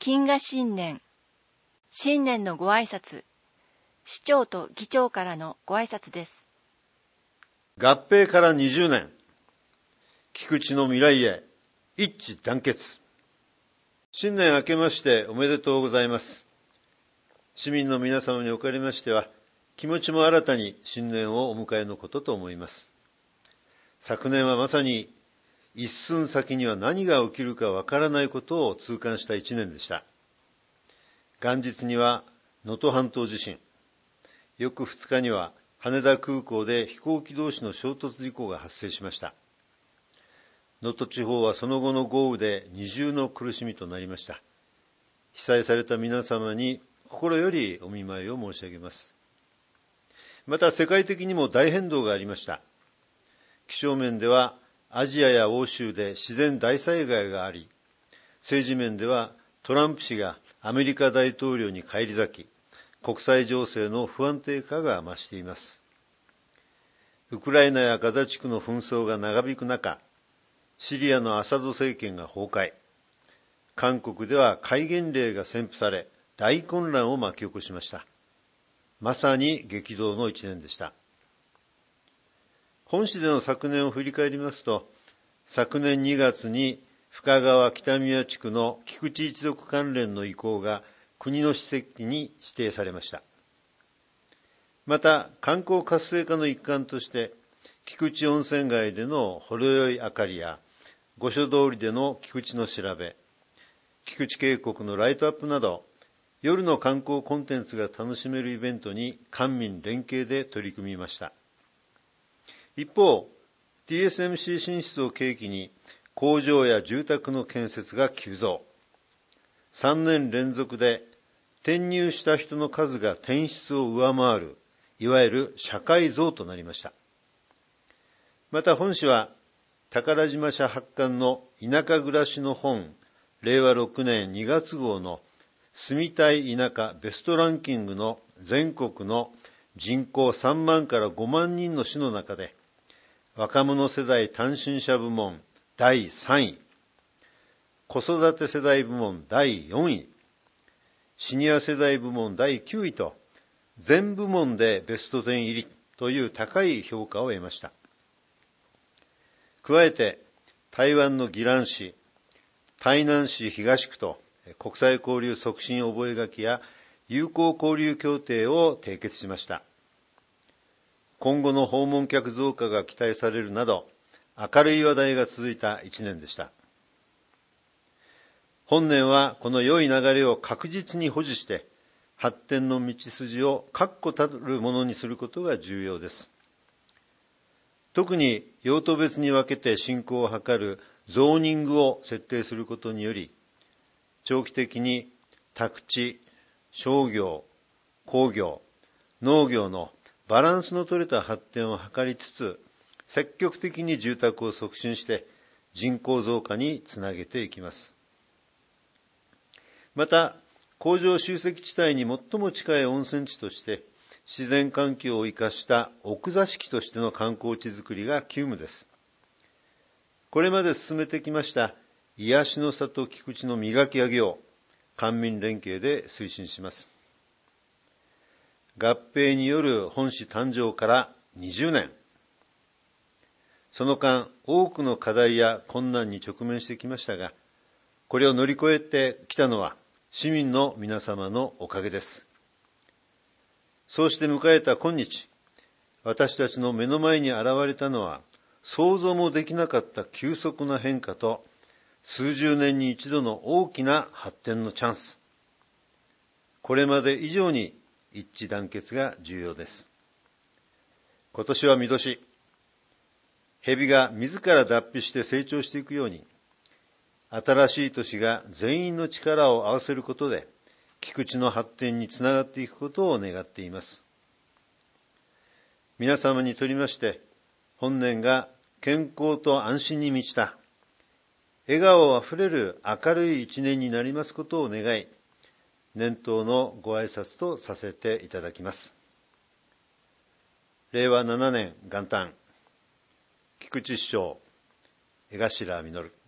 金河新年、新年のご挨拶、市長と議長からのご挨拶です。 合併から20年、菊池の未来へ一致団結。新年明けましておめでとうございます。市民の皆様におかれましては、気持ちも新たに新年をお迎えのことと思います。昨年はまさに一寸先には何が起きるかわからないことを痛感した一年でした。元日には能登半島地震、翌2日には羽田空港で飛行機同士の衝突事故が発生しました。能登地方はその後の豪雨で二重の苦しみとなりました。被災された皆様に心よりお見舞いを申し上げます。また世界的にも大変動がありました。気象面ではアジアや欧州で自然大災害があり、政治面ではトランプ氏がアメリカ大統領に返り咲き、国際情勢の不安定化が増しています。ウクライナやガザ地区の紛争が長引く中、シリアのアサド政権が崩壊、韓国では戒厳令が宣布され、大混乱を巻き起こしました。まさに激動の一年でした。本市での昨年を振り返りますと、昨年2月に深川北宮地区の菊池一族関連の遺構が国の史跡に指定されました。また、観光活性化の一環として、菊池温泉街でのほろ酔い明かりや、御所通りでの菊池の調べ、菊池渓谷のライトアップなど、夜の観光コンテンツが楽しめるイベントに官民連携で取り組みました。一方、TSMC 進出を契機に工場や住宅の建設が急増。3年連続で転入した人の数が転出を上回る、いわゆる社会増となりました。また本市は宝島社発刊の田舎暮らしの本、令和6年2月号の住みたい田舎ベストランキングの全国の人口3万から5万人の市の中で、若者世代単身者部門第3位、子育て世代部門第4位、シニア世代部門第9位と、全部門でベスト10入りという高い評価を得ました。加えて、台湾の宜蘭市、台南市東区と国際交流促進覚書や友好交流協定を締結しました。今後の訪問客増加が期待されるなど、明るい話題が続いた一年でした。本年はこの良い流れを確実に保持して、発展の道筋を確固たるものにすることが重要です。特に用途別に分けて振興を図るゾーニングを設定することにより、長期的に宅地、商業、工業、農業のバランスの取れた発展を図りつつ、積極的に住宅を促進して人口増加につなげていきます。また、工場集積地帯に最も近い温泉地として、自然環境を生かした奥座敷としての観光地づくりが急務です。これまで進めてきました癒しの里菊池の磨き上げを官民連携で推進します。合併による本市誕生から20年。その間、多くの課題や困難に直面してきましたが、これを乗り越えてきたのは市民の皆様のおかげです。そうして迎えた今日、私たちの目の前に現れたのは、想像もできなかった急速な変化と、数十年に一度の大きな発展のチャンス。これまで以上に一致団結が重要です。今年は見年。蛇が自ら脱皮して成長していくように、新しい年が全員の力を合わせることで、菊池の発展につながっていくことを願っています。皆様にとりまして、本年が健康と安心に満ちた、笑顔あふれる明るい一年になりますことを願い、年頭のご挨拶とさせていただきます。令和7年元旦、菊池師匠、江頭実。